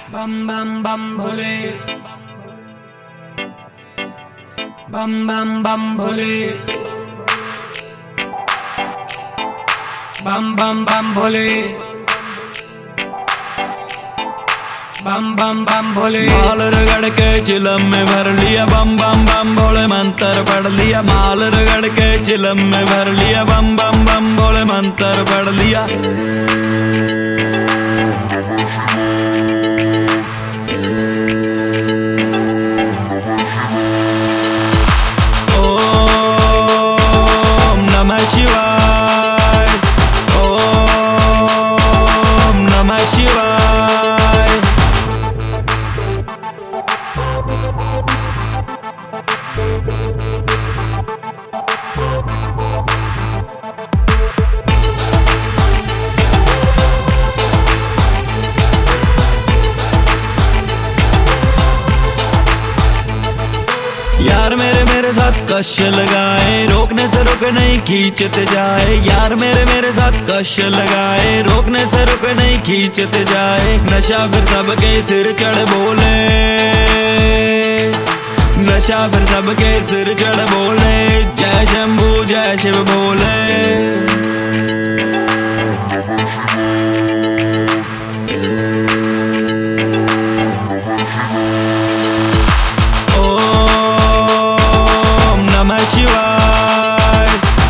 बम बम बम भोले, बम बम बम भोले, बम बम बम भोले, बम बम बम भोले। माल रगड़ के चिलम में भर लिया, बम बम बम भोले मंत्र पढ़ लिया। माल रगड़ के चिलम में भर लिया, बम बम बम भोले मंत्र पढ़ लिया। ओम नमः शिवाय, ओम नमः शिवाय। यार मेरे साथ कश लगाए, रोकने से रोके नहीं खींचते जाए। यार मेरे साथ कश लगाए, रोकने से रोके नहीं खींचते जाए। नशा फिर सबके सिर चढ़ बोले, नशा फिर सबके सिर चढ़ बोले। जय शंभू जय शिव बोले। नमः शिवाय,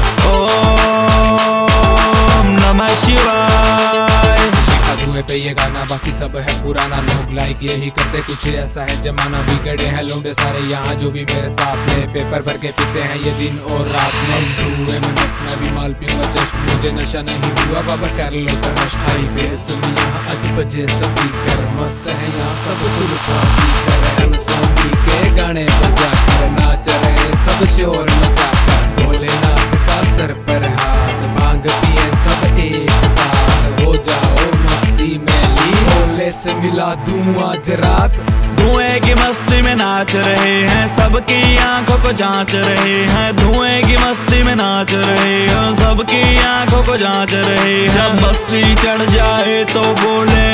ओम नमः शिवाय। लिखा धुएं पे ये गाना, बाकी सब है पुराना। लोग लाइक यही करते, कुछ ऐसा है जमाना। बिगड़े हैं लोंडे सारे यहाँ जो भी मेरे साथ में। पेपर भर के पीते हैं ये दिन और रात में। धुएं में मस्त मैं भी माल पीऊंगा जस्ट, मुझे नशा नहीं हुआ बाबा कर लो तरश। हाई बेस में यहाँ 8 बजे सभी कर मस्त है यहाँ सब सुर पाती कर। सोनी के गाने बजा कर नाच रहे सब शोर मचा कर। भोलेनाथ का सर पर हाथ, भांग पिए सब एक साथ। हो जाओ मस्ती में ली, भोले से मिला दूं आज रात। धुएं की मस्ती में नाच रहे हैं, सबकी आंखों को जांच रहे हैं। धुएं की मस्ती में नाच रहे हैं, सबकी आंखों को जांच रहे हैं। जब मस्ती चढ़ जाए तो बोले,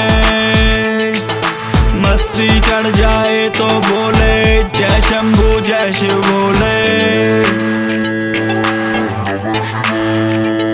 मस्ती चढ़ जाए तो बोले। जय शंभू जय शिव बोले।